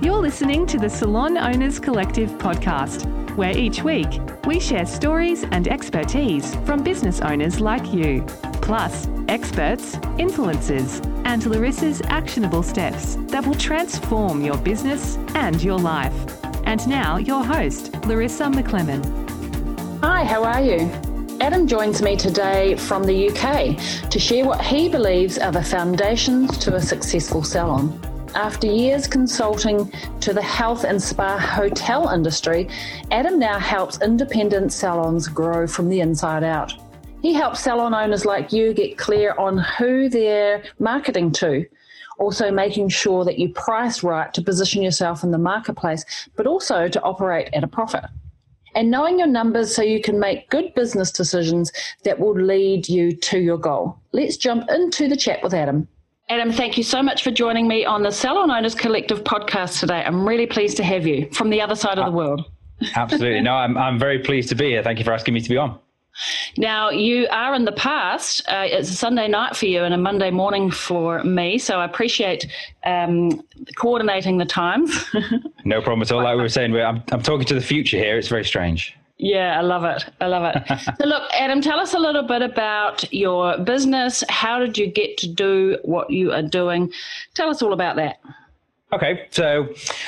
You're listening to the Salon Owners Collective podcast, where each week we share stories and expertise from business owners like you, plus experts, influencers, and Larissa's actionable steps that will transform your business and your life. And now your host, Larissa McLennan. Hi, how are you? Adam joins me today from the UK to share what he believes are the foundations to a successful salon. After years consulting to the health and spa hotel industry, Adam now helps independent salons grow from the inside out. He helps salon owners like you get clear on who they're marketing to, also making sure that you price right to position yourself in the marketplace, but also to operate at a profit. And knowing your numbers so you can make good business decisions that will lead you to your goal. Let's jump into the chat with Adam. Adam, thank you so much for joining me on the Salon Owners Collective podcast today. I'm really pleased to have you from the other side of the world. Absolutely. No, I'm very pleased to be here. Thank you for asking me to be on. Now, you are in the past. It's a Sunday night for you and a Monday morning for me, so I appreciate coordinating the times. No problem at all. Like we were saying, I'm talking to the future here. It's very strange. Yeah, I love it. So look, Adam, tell us a little bit about your business. How did you get to do what you are doing? Tell us all about that. Okay, so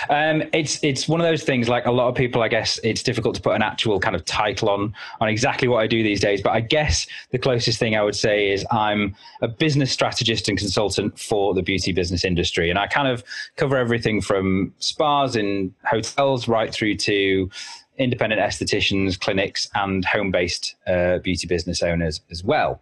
it's one of those things, like a lot of people, I guess it's difficult to put an actual kind of title on exactly what I do these days. But I guess the closest thing I would say is I'm a business strategist and consultant for the beauty business industry. And I kind of cover everything from spas in hotels right through to independent estheticians, clinics, and home-based beauty business owners as well.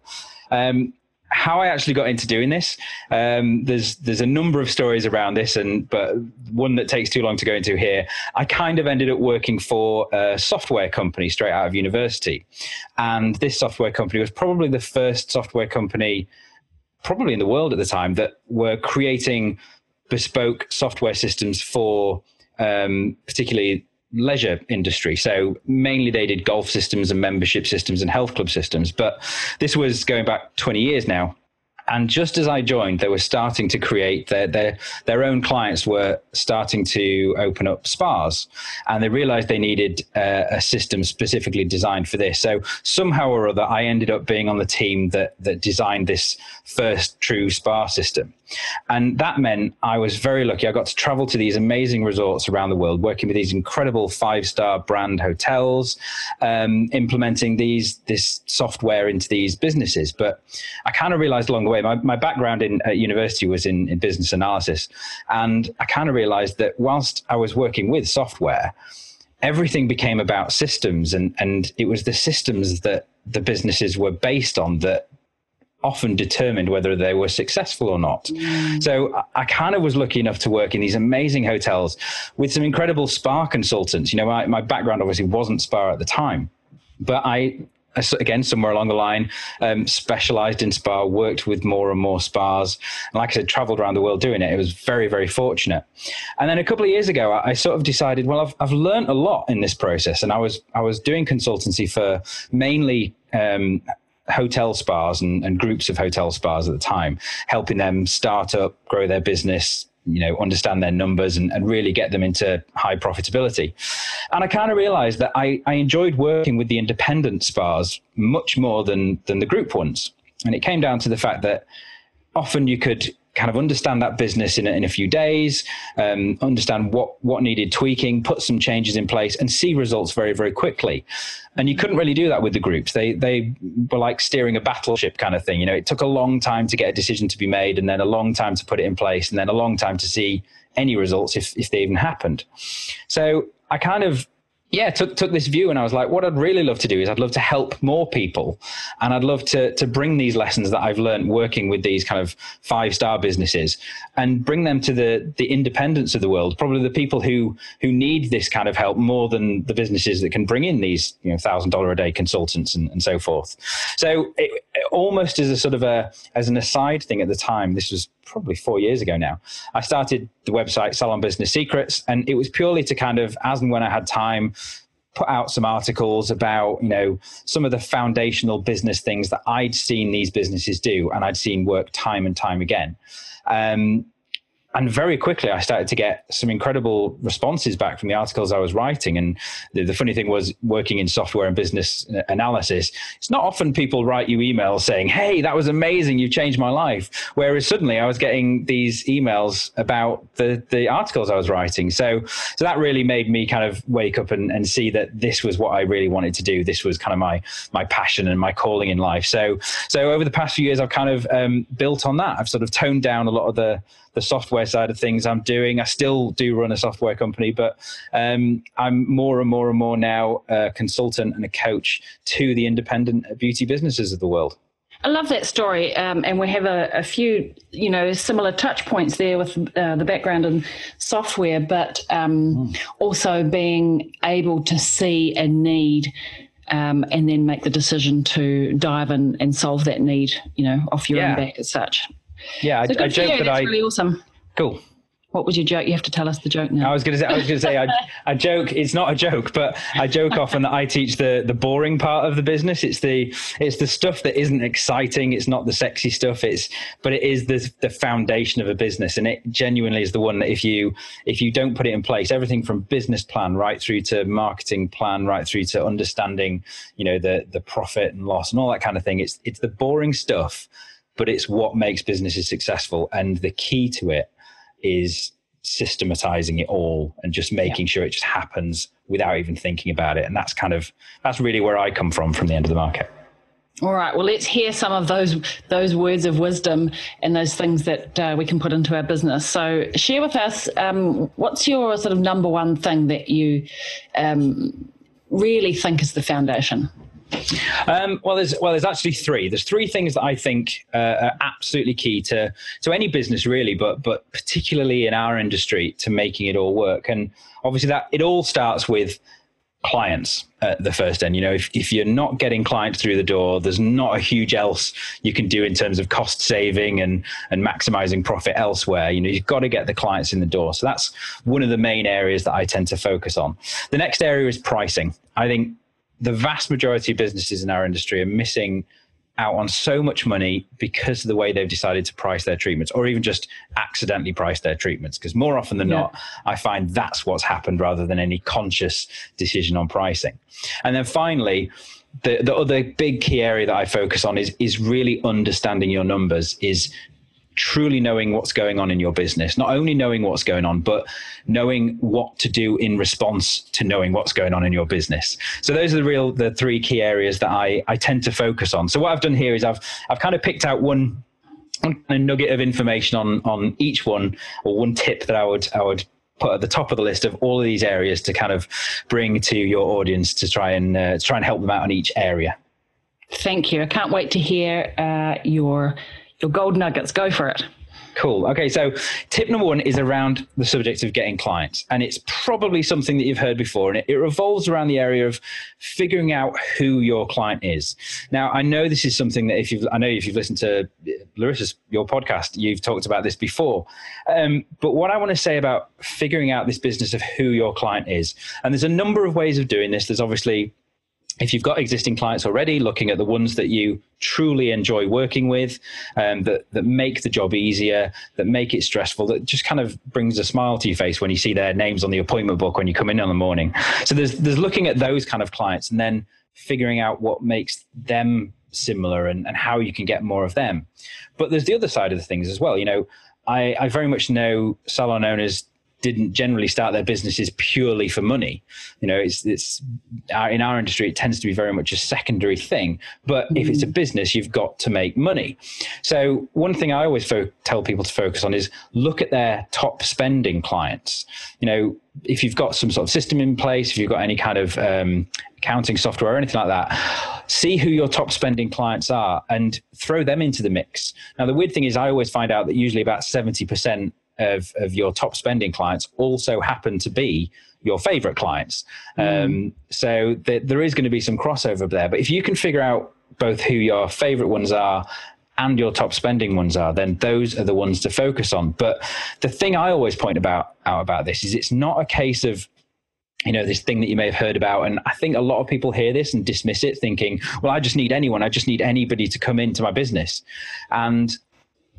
How I actually got into doing this, there's a number of stories around this, but one that takes too long to go into here. I kind of ended up working for a software company straight out of university. And this software company was probably the first software company, probably in the world at the time, that were creating bespoke software systems for particularly leisure industry. So mainly they did golf systems and membership systems and health club systems, but this was going back 20 years now. And just as I joined, they were starting to create their own clients were starting to open up spas, and they realized they needed a system specifically designed for this. So somehow or other, I ended up being on the team that designed this first true spa system. And that meant I was very lucky. I got to travel to these amazing resorts around the world, working with these incredible 5-star brand hotels, implementing this software into these businesses. But I kind of realized along the way, my background at university was in business analysis. And I kind of realized that whilst I was working with software, everything became about systems. And it was the systems that the businesses were based on that often determined whether they were successful or not. So I kind of was lucky enough to work in these amazing hotels with some incredible spa consultants. You know, my background obviously wasn't spa at the time, but I again, somewhere along the line, specialized in spa, worked with more and more spas. And like I said, traveled around the world doing it. It was very, very fortunate. And then a couple of years ago, I sort of decided, well, I've learned a lot in this process. And I was doing consultancy for mainly hotel spas and groups of hotel spas at the time, helping them start up, grow their business, understand their numbers and really get them into high profitability. And I kind of realized that I enjoyed working with the independent spas much more than the group ones. And it came down to the fact that often you could kind of understand that business in a few days, understand what needed tweaking, put some changes in place and see results very, very quickly. And you couldn't really do that with the groups. They were like steering a battleship kind of thing. It took a long time to get a decision to be made, and then a long time to put it in place, and then a long time to see any results if they even happened. So I kind of took this view, and I was like, what I'd really love to do is I'd love to help more people, and I'd love to bring these lessons that I've learned working with these kind of 5-star businesses and bring them to the independents of the world, probably the people who need this kind of help more than the businesses that can bring in these $1,000 a day consultants and so forth. So it almost as a sort of as an aside thing at the time, this was probably 4 years ago now, I started the website Salon Business Secrets, and it was purely to kind of, as and when I had time, put out some articles about, some of the foundational business things that I'd seen these businesses do and I'd seen work time and time again. And very quickly, I started to get some incredible responses back from the articles I was writing. And the funny thing was, working in software and business analysis, it's not often people write you emails saying, hey, that was amazing, you changed my life. Whereas suddenly I was getting these emails about the articles I was writing. So that really made me kind of wake up and see that this was what I really wanted to do. This was kind of my passion and my calling in life. So over the past few years, I've kind of built on that. I've sort of toned down a lot of the software side of things I'm doing. I still do run a software company, but I'm more and more now a consultant and a coach to the independent beauty businesses of the world. I love that story, and we have a few, similar touch points there with the background in software, but also being able to see a need and then make the decision to dive in and solve that need, off your own back as such. Yeah, so I joke that that's really awesome. Cool. What was your joke? You have to tell us the joke now. I was going to say, I joke. It's not a joke, but I joke often that I teach the boring part of the business. It's the stuff that isn't exciting. It's not the sexy stuff. But it is the foundation of a business, and it genuinely is the one that if you don't put it in place, everything from business plan right through to marketing plan, right through to understanding, the profit and loss and all that kind of thing. It's the boring stuff, but it's what makes businesses successful, and the key to it is systematizing it all and just making sure it just happens without even thinking about it. And that's really where I come from the end of the market. All right. Well, let's hear some of those words of wisdom and those things that we can put into our business. So share with us, what's your sort of number one thing that you really think is the foundation? Well, there's actually three. There's three things that I think are absolutely key to any business, really, but particularly in our industry, to making it all work. And obviously, that it all starts with clients at the first end. If you're not getting clients through the door, there's not a huge else you can do in terms of cost saving and maximizing profit elsewhere. You've got to get the clients in the door. So that's one of the main areas that I tend to focus on. The next area is pricing. I think the vast majority of businesses in our industry are missing out on so much money because of the way they've decided to price their treatments, or even just accidentally price their treatments. Because more often than not, I find that's what's happened rather than any conscious decision on pricing. And then finally, the other big key area that I focus on is really understanding your numbers, is truly knowing what's going on in your business, not only knowing what's going on, but knowing what to do in response to knowing what's going on in your business. So those are the three key areas that I tend to focus on. So what I've done here is I've kind of picked out one nugget of information on each one, or one tip that I would put at the top of the list of all of these areas to kind of bring to your audience to try and help them out on each area. Thank you. I can't wait to hear your gold nuggets. Go for it. Cool. Okay, so tip number one is around the subject of getting clients. And it's probably something that you've heard before. And it revolves around the area of figuring out who your client is. Now, I know this is something that if you've listened to your podcast, you've talked about this before. But what I want to say about figuring out this business of who your client is, and there's a number of ways of doing this. There's obviously, if you've got existing clients already, looking at the ones that you truly enjoy working with, that make the job easier, that make it stressful, that just kind of brings a smile to your face when you see their names on the appointment book when you come in the morning. So there's looking at those kind of clients and then figuring out what makes them similar and how you can get more of them. But there's the other side of the things as well. I very much know salon owners didn't generally start their businesses purely for money. It's in our industry, it tends to be very much a secondary thing. But if it's a business, you've got to make money. So one thing I always tell people to focus on is look at their top spending clients. If you've got some sort of system in place, if you've got any kind of accounting software or anything like that, see who your top spending clients are and throw them into the mix. Now, the weird thing is I always find out that usually about 70% of your top spending clients also happen to be your favorite clients. So there is going to be some crossover there. But if you can figure out both who your favorite ones are and your top spending ones are, then those are the ones to focus on. But the thing I always point out about this is it's not a case of, this thing that you may have heard about. And I think a lot of people hear this and dismiss it thinking, well, I just need anyone. I just need anybody to come into my business. And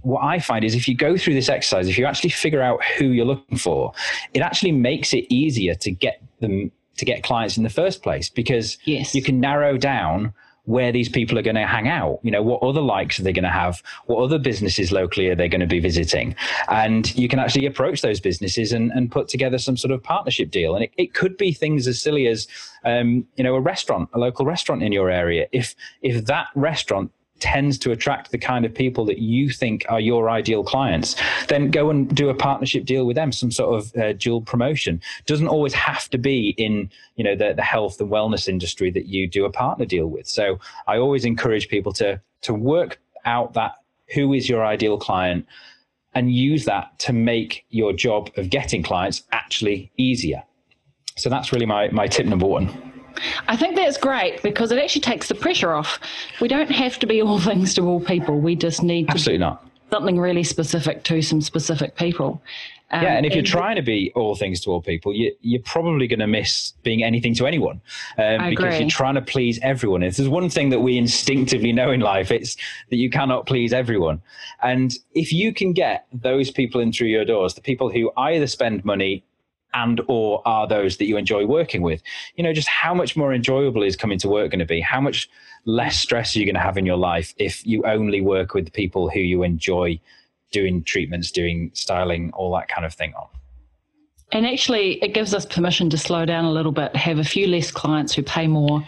what I find is if you go through this exercise, if you actually figure out who you're looking for, it actually makes it easier to get clients in the first place, because you can narrow down where these people are going to hang out. What other likes are they going to have? What other businesses locally are they going to be visiting? And you can actually approach those businesses and put together some sort of partnership deal. And it could be things as silly as, a local restaurant in your area. If that restaurant tends to attract the kind of people that you think are your ideal clients, then go and do a partnership deal with them, some sort of dual promotion. Doesn't always have to be in the health and wellness industry that you do a partner deal with. So I always encourage people to work out that who is your ideal client and use that to make your job of getting clients actually easier. So that's really my tip number one. I think that's great, because it actually takes the pressure off. We don't have to be all things to all people. We just need to absolutely not something really specific to some specific people. And if you're trying to be all things to all people, you're probably going to miss being anything to anyone, because you're trying to please everyone. If there's one thing that we instinctively know in life, it's that you cannot please everyone. And if you can get those people in through your doors, the people who either spend money and or are those that you enjoy working with, just how much more enjoyable is coming to work going to be? How much less stress are you going to have in your life if you only work with people who you enjoy doing treatments, doing styling, all that kind of thing on? And actually, it gives us permission to slow down a little bit, have a few less clients who pay more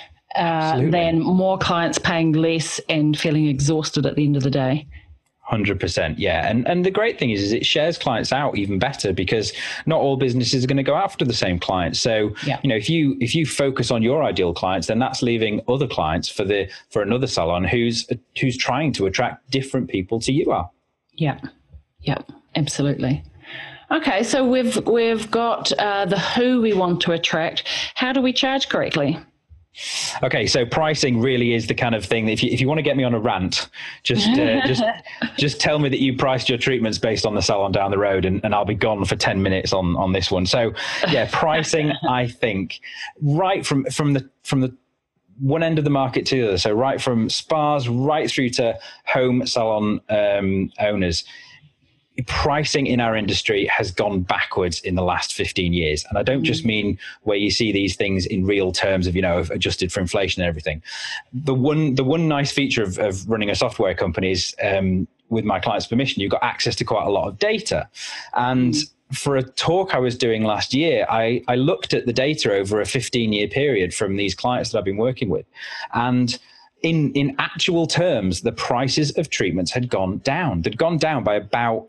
than more clients paying less and feeling exhausted at the end of the day. 100%. Yeah. And the great thing is it shares clients out even better, because not all businesses are going to go after the same clients. So, if you focus on your ideal clients, then that's leaving other clients for another salon who's trying to attract different people to you are. Yeah. Yeah, absolutely. Okay. So we've got the who we want to attract. How do we charge correctly? Okay, so pricing really is the kind of thing that if you want to get me on a rant, just tell me that you priced your treatments based on the salon down the road, and I'll be gone for 10 minutes on this one. So yeah, pricing, I think, right from the one end of the market to the other, so right from spas right through to home salon owners, pricing in our industry has gone backwards in the last 15 years. And I don't just mean where you see these things in real terms of, adjusted for inflation and everything. The one nice feature of running a software company is, with my client's permission, you've got access to quite a lot of data. And for a talk I was doing last year, I looked at the data over a 15-year period from these clients that I've been working with. And in actual terms, the prices of treatments had gone down. They'd gone down by about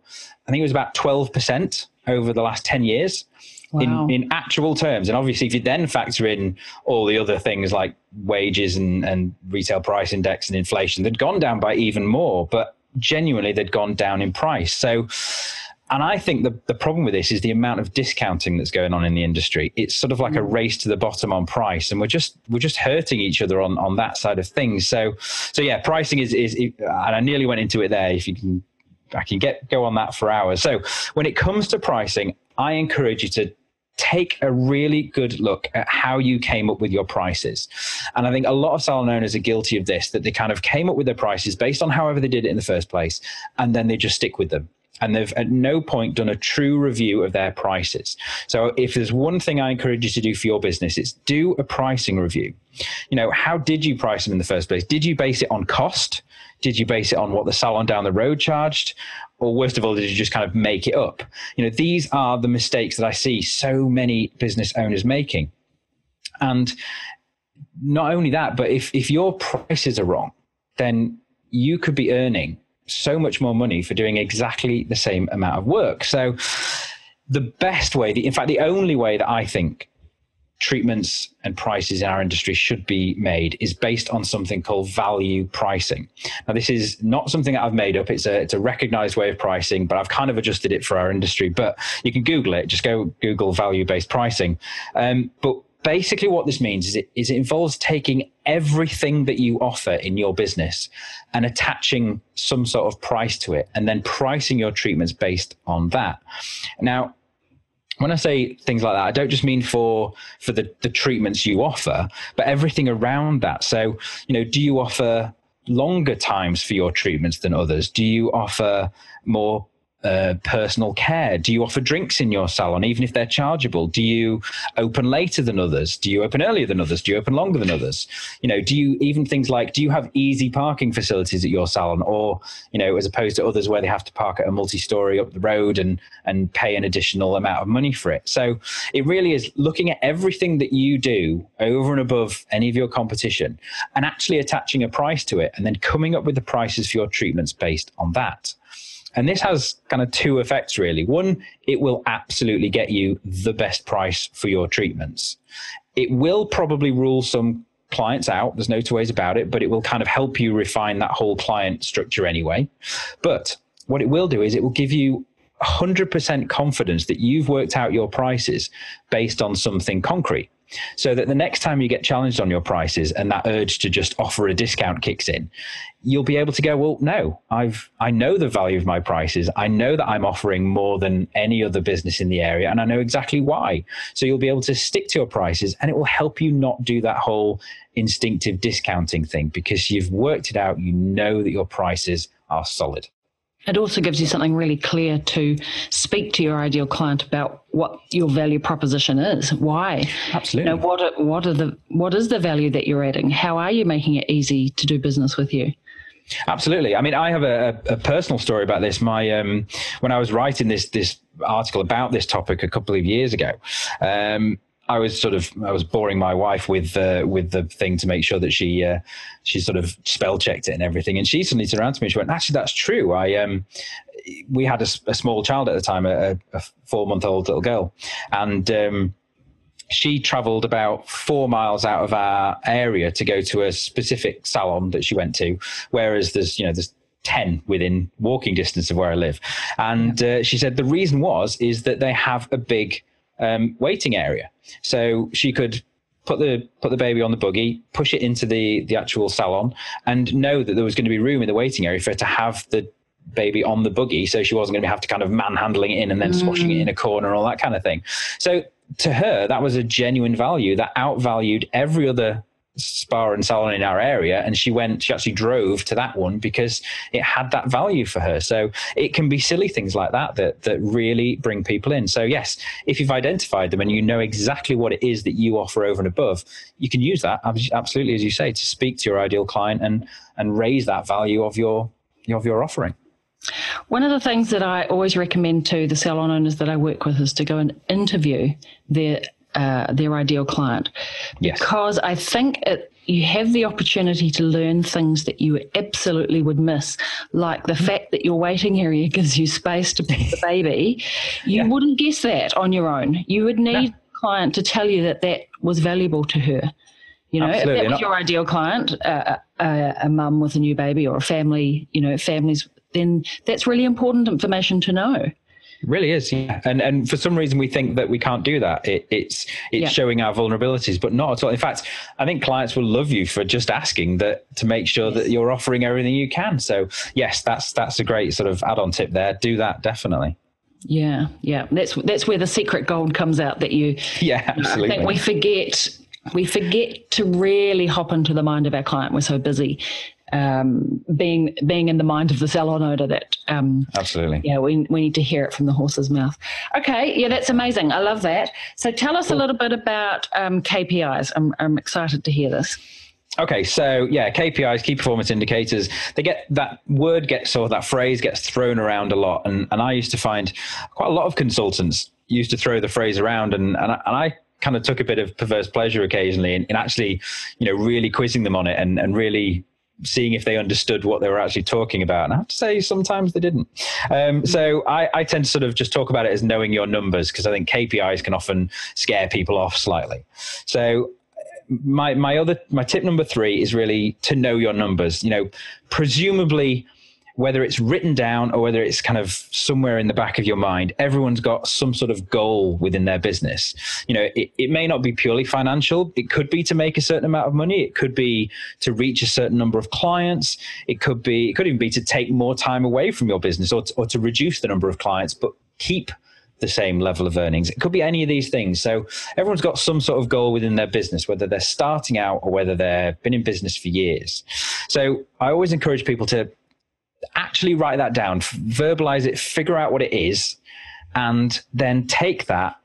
12% over the last 10 years. Wow. in actual terms. And obviously, if you then factor in all the other things like wages and retail price index and inflation, they'd gone down by even more. But genuinely, they'd gone down in price. So, and I think the problem with this is the amount of discounting that's going on in the industry. It's sort of like a race to the bottom on price, and we're just hurting each other on that side of things. So yeah, pricing is and I nearly went into it there. If you can, I can go on that for hours. So when it comes to pricing, I encourage you to take a really good look at how you came up with your prices. And I think a lot of salon owners are guilty of this, that they kind of came up with their prices based on however they did it in the first place, and then they just stick with them. And they've at no point done a true review of their prices. So if there's one thing I encourage you to do for your business, it's do a pricing review. How did you price them in the first place? Did you base it on cost? Did you base it on what the salon down the road charged? Or worst of all, did you just kind of make it up? These are the mistakes that I see so many business owners making. And not only that, but if your prices are wrong, then you could be earning so much more money for doing exactly the same amount of work. So the best way, in fact, the only way that I think treatments and prices in our industry should be made is based on something called value pricing. Now, this is not something that I've made up. It's a recognized way of pricing, but I've kind of adjusted it for our industry. But you can Google it. Just go Google value-based pricing. But basically what this means is it involves taking everything that you offer in your business and attaching some sort of price to it, and then pricing your treatments based on that. Now, when I say things like that, I don't just mean for the treatments you offer, but everything around that. So, do you offer longer times for your treatments than others? Do you offer more personal care? Do you offer drinks in your salon, even if they're chargeable? Do you open later than others? Do you open earlier than others? Do you open longer than others? Do you even things like, do you have easy parking facilities at your salon, or, as opposed to others where they have to park at a multi-story up the road and pay an additional amount of money for it? So it really is looking at everything that you do over and above any of your competition and actually attaching a price to it, and then coming up with the prices for your treatments based on that. And this has kind of two effects, really. One, it will absolutely get you the best price for your treatments. It will probably rule some clients out. There's no two ways about it, but it will kind of help you refine that whole client structure anyway. But what it will do is it will give you 100% confidence that you've worked out your prices based on something concrete. So that the next time you get challenged on your prices and that urge to just offer a discount kicks in, you'll be able to go, well, no, I know the value of my prices. I know that I'm offering more than any other business in the area, and I know exactly why. So you'll be able to stick to your prices, and it will help you not do that whole instinctive discounting thing, because you've worked it out. You know that your prices are solid. It also gives you something really clear to speak to your ideal client about what your value proposition is. Why? Absolutely. What is the value that you're adding? How are you making it easy to do business with you? Absolutely. I mean, I have a personal story about this. When I was writing this article about this topic a couple of years ago, I was boring my wife with the thing to make sure that she sort of spell checked it and everything. And she suddenly turned around to me and she went, actually, that's true. We had a small child at the time, a 4-month-old little girl. And she traveled about 4 miles out of our area to go to a specific salon that she went to, whereas there's 10 within walking distance of where I live. And she said the reason is that they have a big waiting area. So she could put the baby on the buggy, push it into the actual salon, and know that there was going to be room in the waiting area for her to have the baby on the buggy, so she wasn't going to have to kind of manhandling it in and then squashing it in a corner and all that kind of thing. So to her, that was a genuine value that outvalued every other spa and salon in our area, and she actually drove to that one because it had that value for her. So it can be silly things like that really bring people in. So yes, if you've identified them and you know exactly what it is that you offer over and above, you can use that absolutely, as you say, to speak to your ideal client and raise that value of your offering. One of the things that I always recommend to the salon owners that I work with is to go and interview their ideal client, because I think you have the opportunity to learn things that you absolutely would miss, like the fact that your waiting area gives you space to put the baby. You wouldn't guess that on your own. You would need the client to tell you that was valuable to her. If that was your ideal client, a mum with a new baby or a family, families, then that's really important information to know. It really is, yeah. And for some reason we think that we can't do that. It's showing our vulnerabilities, but not at all. In fact, I think clients will love you for just asking that, to make sure that you're offering everything you can. So yes, that's a great sort of add-on tip there. Do that, definitely. Yeah. That's where the secret gold comes out that you. Yeah, absolutely. I think we forget to really hop into the mind of our client. We're so busy being in the mind of the salon owner that absolutely. Yeah, we need to hear it from the horse's mouth. Okay, yeah, that's amazing. I love that. So tell us a little bit about KPIs. I'm excited to hear this. Okay, so yeah, KPIs, key performance indicators, that phrase gets thrown around a lot. And I used to find quite a lot of consultants used to throw the phrase around, and I kind of took a bit of perverse pleasure occasionally in actually, really quizzing them on it and really seeing if they understood what they were actually talking about. And I have to say, sometimes they didn't. So I tend to sort of just talk about it as knowing your numbers, because I think KPIs can often scare people off slightly. So my tip number 3 is really to know your numbers. Presumably, whether it's written down or whether it's kind of somewhere in the back of your mind, everyone's got some sort of goal within their business. It may not be purely financial. It could be to make a certain amount of money. It could be to reach a certain number of clients. It could even be to take more time away from your business or to reduce the number of clients, but keep the same level of earnings. It could be any of these things. So everyone's got some sort of goal within their business, whether they're starting out or whether they've been in business for years. So I always encourage people to actually write that down, verbalize it, figure out what it is, and then take that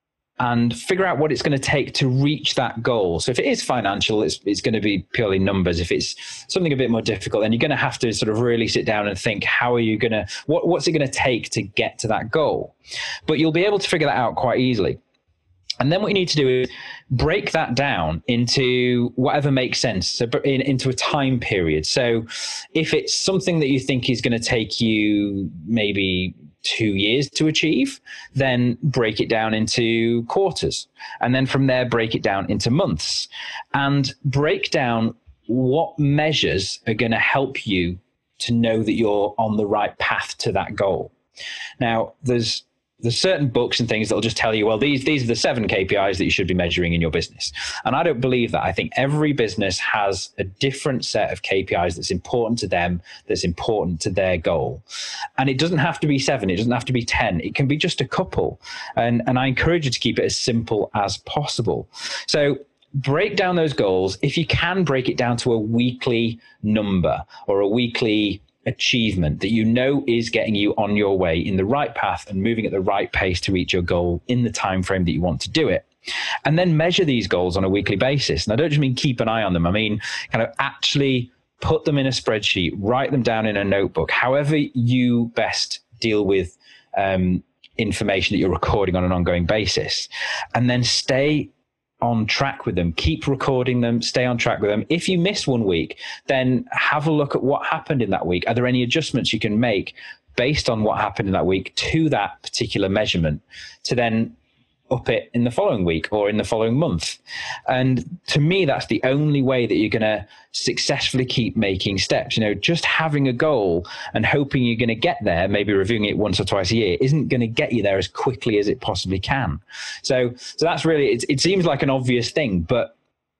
and figure out what it's going to take to reach that goal. So if it is financial, it's going to be purely numbers. If it's something a bit more difficult, then you're going to have to sort of really sit down and think, how are you going to, what's it going to take to get to that goal? But you'll be able to figure that out quite easily. And then what you need to do is break that down into whatever makes sense, so into a time period. So if it's something that you think is going to take you maybe 2 years to achieve, then break it down into quarters. And then from there, break it down into months, and break down what measures are going to help you to know that you're on the right path to that goal. Now, there's certain books and things that'll just tell you, well, these are the 7 KPIs that you should be measuring in your business. And I don't believe that. I think every business has a different set of KPIs that's important to them, that's important to their goal. And it doesn't have to be 7. It doesn't have to be 10. It can be just a couple. And I encourage you to keep it as simple as possible. So break down those goals. If you can, break it down to a weekly number or a weekly achievement that you know is getting you on your way in the right path and moving at the right pace to reach your goal in the time frame that you want to do it. And then measure these goals on a weekly basis. And I don't just mean keep an eye on them. I mean kind of actually put them in a spreadsheet, write them down in a notebook, however you best deal with information that you're recording on an ongoing basis. And then stay on track with them, keep recording them, stay on track with them. If you miss one week, then have a look at what happened in that week. Are there any adjustments you can make based on what happened in that week to that particular measurement to then up it in the following week or in the following month? And to me, that's the only way that you're going to successfully keep making steps. You know, just having a goal and hoping you're going to get there, maybe reviewing it once or twice a year, isn't going to get you there as quickly as it possibly can. So that's really, it seems like an obvious thing, but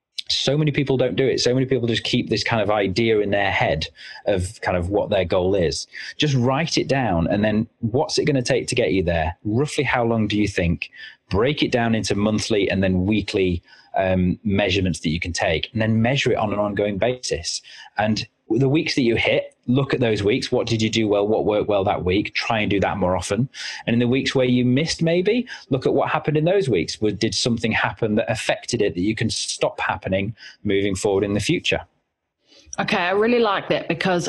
so many people don't do it. So many people just keep this kind of idea in their head of kind of what their goal is. Just write it down, and then what's it going to take to get you there? Roughly how long do you think? Break it down into monthly and then weekly measurements that you can take, and then measure it on an ongoing basis. And the weeks that you hit, look at those weeks. What did you do well? What worked well that week? Try and do that more often. And in the weeks where you missed, maybe look at what happened in those weeks. Did something happen that affected it that you can stop happening moving forward in the future? Okay, I really like that, because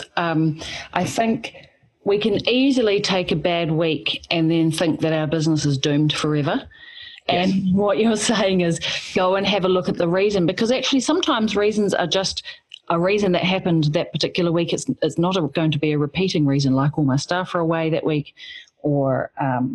I think we can easily take a bad week and then think that our business is doomed forever. Yes. And what you're saying is go and have a look at the reason, because actually sometimes reasons are just a reason that happened that particular week. It's not going to be a repeating reason, like all my staff are away that week, or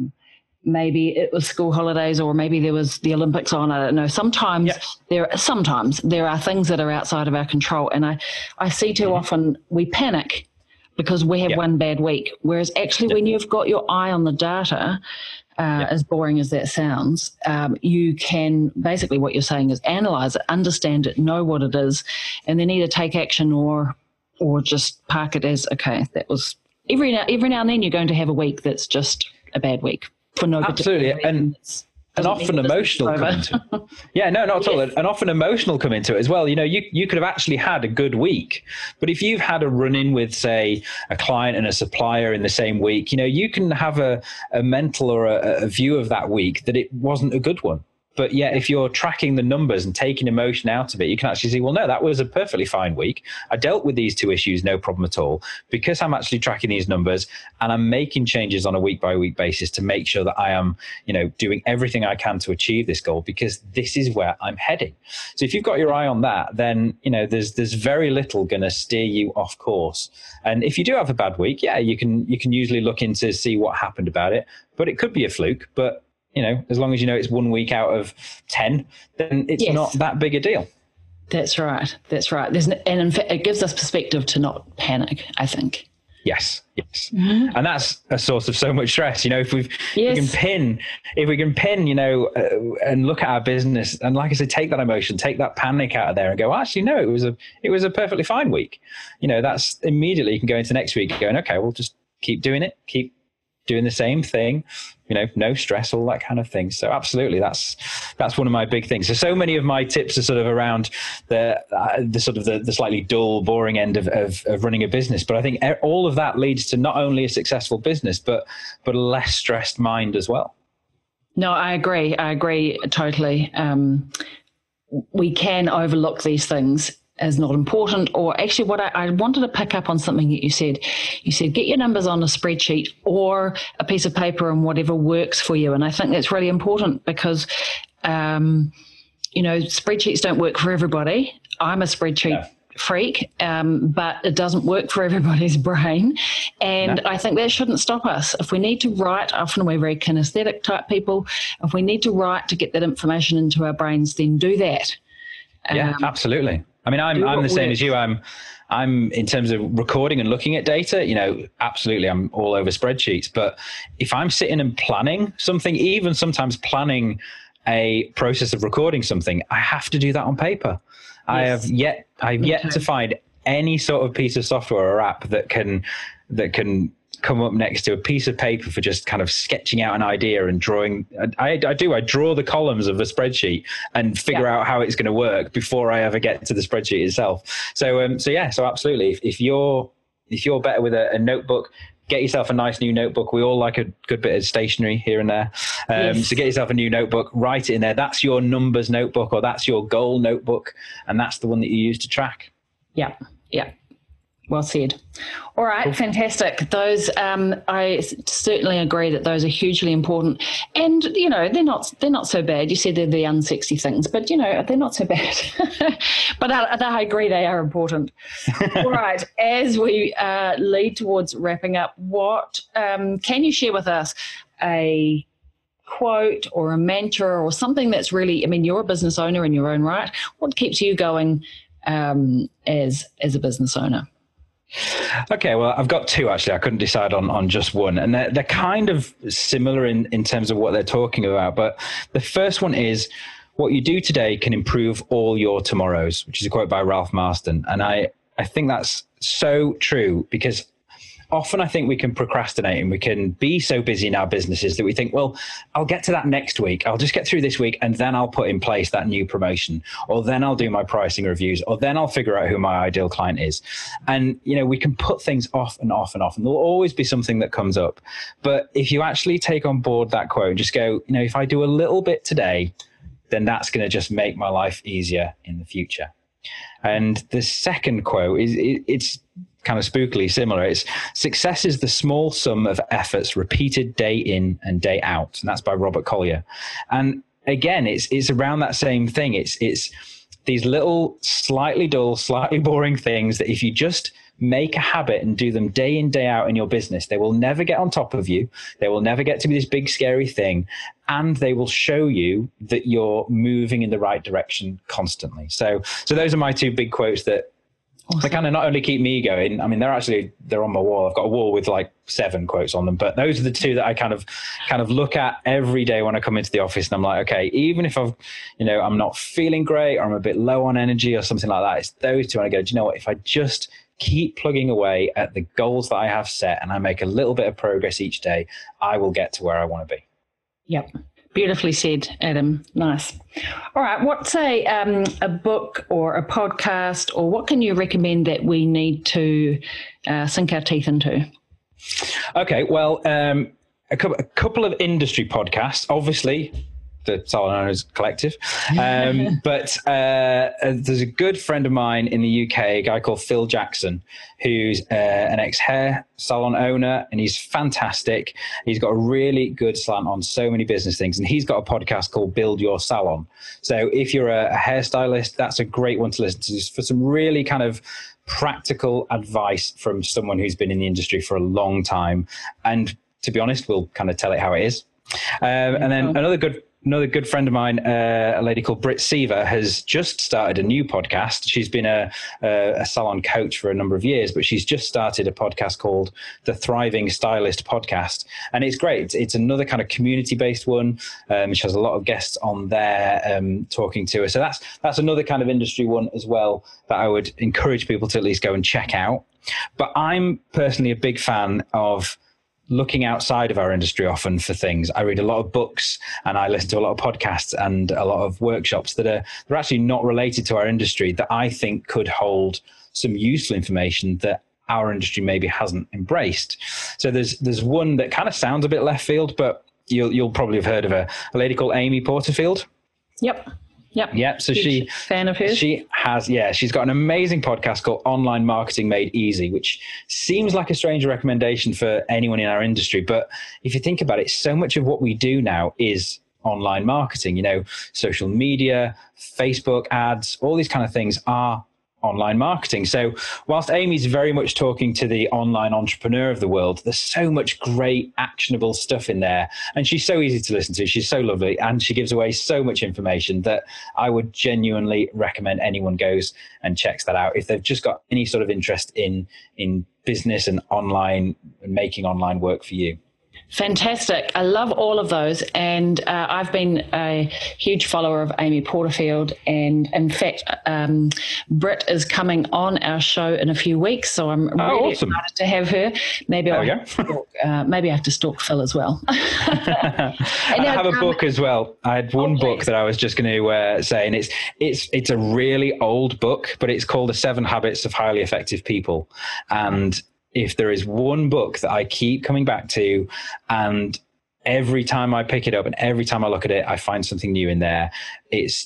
maybe it was school holidays, or maybe there was the Olympics on. I don't know. Sometimes there are things that are outside of our control, and I see too often we panic because we have one bad week, whereas actually when you've got your eye on the data, as boring as that sounds, you can basically, what you're saying is analyze it, understand it, know what it is, and then either take action or just park it as, okay, that was every now and then you're going to have a week that's just a bad week for no particular reason. And often emotional come into it. Yeah, no, not at all. And often emotional come into it as well. You know, you could have actually had a good week, but if you've had a run-in with, say, a client and a supplier in the same week, you know, you can have a mental or a view of that week that it wasn't a good one. But yeah, if you're tracking the numbers and taking emotion out of it, you can actually see, well, no, that was a perfectly fine week. I dealt with these 2 issues, no problem at all, because I'm actually tracking these numbers and I'm making changes on a week by week basis to make sure that I am, you know, doing everything I can to achieve this goal, because this is where I'm heading. So if you've got your eye on that, then, you know, there's very little going to steer you off course. And if you do have a bad week, yeah, you can usually look into see what happened about it, but it could be a fluke. But you know, as long as you know it's 1 week out of 10, then it's not that big a deal. That's right. And in fact, it gives us perspective to not panic, I think. Yes. Mm-hmm. And that's a source of so much stress. You know, if we can pin, you know, and look at our business and, like I said, take that emotion, take that panic out of there and go, actually, no, it was a perfectly fine week. You know, that's immediately you can go into next week going, okay, we'll just keep doing it, keep doing the same thing, no stress, all that kind of thing. So absolutely, that's one of my big things. So many of my tips are sort of around the slightly dull, boring end of running a business. But I think all of that leads to not only a successful business, but a less stressed mind as well. No, I agree totally. We can overlook these things as not important, or actually what I wanted to pick up on something that you said. You said, get your numbers on a spreadsheet or a piece of paper and whatever works for you. And I think that's really important because, spreadsheets don't work for everybody. I'm a spreadsheet freak, but it doesn't work for everybody's brain. And I think that shouldn't stop us. If we need to write, often we're very kinesthetic type people. If we need to write to get that information into our brains, then do that. Yeah, absolutely. I mean, I'm the same as you. I'm in terms of recording and looking at data, absolutely, I'm all over spreadsheets. But if I'm sitting and planning something, even sometimes planning a process of recording something, I have to do that on paper. Yes. I've yet to find any sort of piece of software or app that can come up next to a piece of paper for just kind of sketching out an idea and drawing. I draw the columns of a spreadsheet and figure out how it's going to work before I ever get to the spreadsheet itself. So absolutely. If you're better with a notebook, get yourself a nice new notebook. We all like a good bit of stationery here and there. So get yourself a new notebook, write it in there. That's your numbers notebook, or that's your goal notebook. And that's the one that you use to track. Yeah. Well said. All right, cool. Fantastic. Those, I certainly agree that those are hugely important, and they're not so bad. You said they're the unsexy things, but they're not so bad. But I agree they are important. All right, as we lead towards wrapping up, what can you share with us a quote or a mantra or something that's really? I mean, you're a business owner in your own right. What keeps you going as a business owner? Okay, well, I've got two, actually. I couldn't decide on just one. And they're kind of similar in terms of what they're talking about. But the first one is, what you do today can improve all your tomorrows, which is a quote by Ralph Marston. And I think that's so true, because often I think we can procrastinate and we can be so busy in our businesses that we think, well, I'll get to that next week. I'll just get through this week and then I'll put in place that new promotion, or then I'll do my pricing reviews, or then I'll figure out who my ideal client is. And, we can put things off and off and off, and there'll always be something that comes up. But if you actually take on board that quote, just go, if I do a little bit today, then that's going to just make my life easier in the future. And the second quote it's kind of spookily similar. It's, success is the small sum of efforts repeated day in and day out. And that's by Robert Collier. And again, it's around that same thing. It's these little slightly dull, slightly boring things that if you just make a habit and do them day in, day out in your business, they will never get on top of you. They will never get to be this big, scary thing. And they will show you that you're moving in the right direction constantly. So those are my two big quotes that they kind of not only keep me going. I mean, they're on my wall. I've got a wall with like 7 quotes on them, but those are the two that I kind of look at every day when I come into the office, and I'm like, okay, even if I'm not feeling great, or I'm a bit low on energy or something like that, it's those two. And I go, do you know what? If I just keep plugging away at the goals that I have set and I make a little bit of progress each day, I will get to where I want to be. Yep. Beautifully said, Adam. Nice. All right. What's a book or a podcast, or what can you recommend that we need to sink our teeth into? Okay. Well, a couple of industry podcasts, obviously, the Salon Owners Collective. But there's a good friend of mine in the UK, a guy called Phil Jackson, who's an ex-hair salon owner, and he's fantastic. He's got a really good slant on so many business things, and he's got a podcast called Build Your Salon. So if you're a hairstylist, that's a great one to listen to for some really kind of practical advice from someone who's been in the industry for a long time. And to be honest, we'll kind of tell it how it is. And then another good friend of mine, a lady called Britt Seaver, has just started a new podcast. She's been a salon coach for a number of years, but she's just started a podcast called the Thriving Stylist Podcast. And it's great. It's another kind of community-based one. She has a lot of guests on there talking to her. So that's another kind of industry one as well that I would encourage people to at least go and check out. But I'm personally a big fan of looking outside of our industry often for things. I read a lot of books and I listen to a lot of podcasts and a lot of workshops that are they're actually not related to our industry that I think could hold some useful information that our industry maybe hasn't embraced. So there's one that kind of sounds a bit left field, but you'll probably have heard of a lady called Amy Porterfield. Yep. Yeah. So fan of hers. She's got an amazing podcast called Online Marketing Made Easy, which seems like a strange recommendation for anyone in our industry. But if you think about it, so much of what we do now is online marketing, social media, Facebook ads, all these kind of things are online marketing. So whilst Amy's very much talking to the online entrepreneur of the world, there's so much great actionable stuff in there. And she's so easy to listen to. She's so lovely. And she gives away so much information that I would genuinely recommend anyone goes and checks that out if they've just got any sort of interest in business and online and making online work for you. Fantastic. I love all of those. And I've been a huge follower of Amy Porterfield. And in fact, Britt is coming on our show in a few weeks. So I'm really excited to have her. Maybe I have to stalk Phil as well. I have a book as well. I had one book that I was just going to say, and it's a really old book, but it's called The 7 Habits of Highly Effective People. And if there is one book that I keep coming back to, and every time I pick it up and every time I look at it, I find something new in there. It's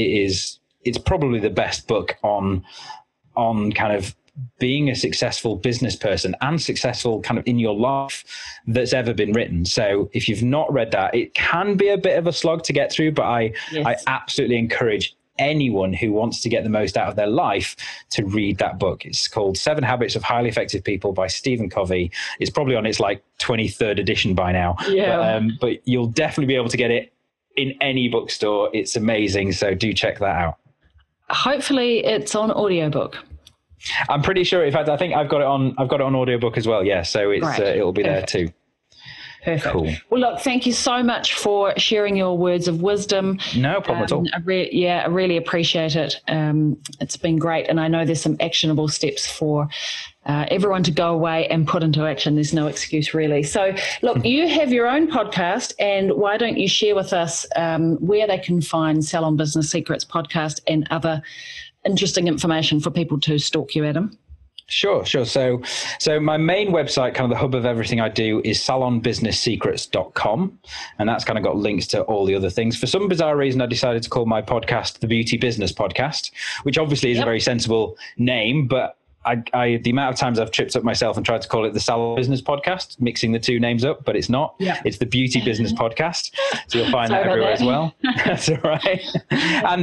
probably the best book on kind of being a successful business person and successful kind of in your life that's ever been written. So if you've not read that, it can be a bit of a slog to get through, but I absolutely encourage anyone who wants to get the most out of their life to read that book. It's called 7 Habits of Highly Effective People by Stephen Covey. It's probably on its 23rd edition by now. Yeah. But you'll definitely be able to get it in any bookstore. It's amazing. So do check that out. Hopefully it's on audiobook. I'm pretty sure. In fact, I think I've got it on audiobook as well. Yeah. So it'll be there too. Perfect. Cool. Well, look, thank you so much for sharing your words of wisdom. No problem at all. I really appreciate it. It's been great. And I know there's some actionable steps for everyone to go away and put into action. There's no excuse, really. So, look, you have your own podcast, and why don't you share with us where they can find Salon Business Secrets podcast and other interesting information for people to stalk you, Adam? Sure. So my main website, kind of the hub of everything I do, is salonbusinesssecrets.com. And that's kind of got links to all the other things. For some bizarre reason, I decided to call my podcast the Beauty Business Podcast, which obviously is a very sensible name, but the amount of times I've tripped up myself and tried to call it the Salon Business Podcast, mixing the two names up, but it's not. Yeah. It's the Beauty Business Podcast. So you'll find that everywhere as well. That's all right. And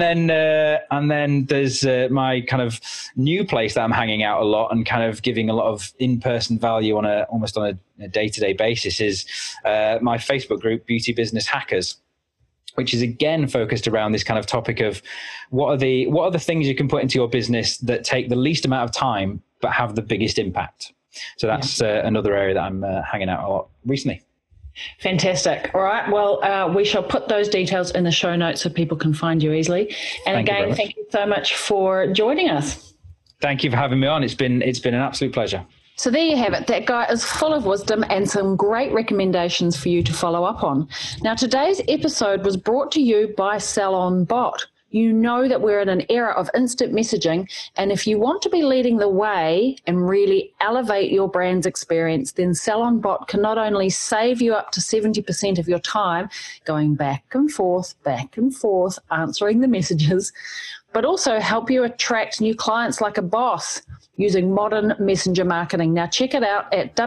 then there's my kind of new place that I'm hanging out a lot and kind of giving a lot of in-person value almost on a day-to-day basis is my Facebook group, Beauty Business Hackers, which is again focused around this kind of topic of what are the things you can put into your business that take the least amount of time but have the biggest impact. So that's another area that I'm hanging out a lot recently. Fantastic. All right. Well, we shall put those details in the show notes so people can find you easily. And thank you so much for joining us. Thank you for having me on. It's been an absolute pleasure. So there you have it. That guy is full of wisdom and some great recommendations for you to follow up on. Now, today's episode was brought to you by SalonBot. You know that we're in an era of instant messaging, and if you want to be leading the way and really elevate your brand's experience, then SalonBot can not only save you up to 70% of your time going back and forth, answering the messages, but also help you attract new clients like a boss using modern messenger marketing. Now check it out at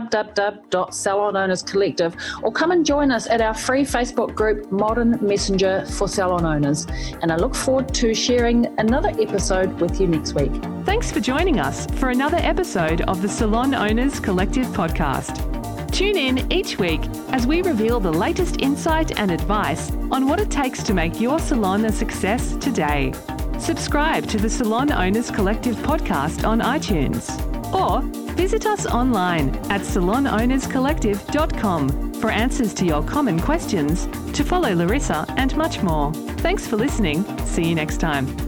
www.salonownerscollective or come and join us at our free Facebook group, Modern Messenger for Salon Owners. And I look forward to sharing another episode with you next week. Thanks for joining us for another episode of the Salon Owners Collective podcast. Tune in each week as we reveal the latest insight and advice on what it takes to make your salon a success today. Subscribe to the Salon Owners Collective podcast on iTunes or visit us online at salonownerscollective.com for answers to your common questions, to follow Larissa and much more. Thanks for listening. See you next time.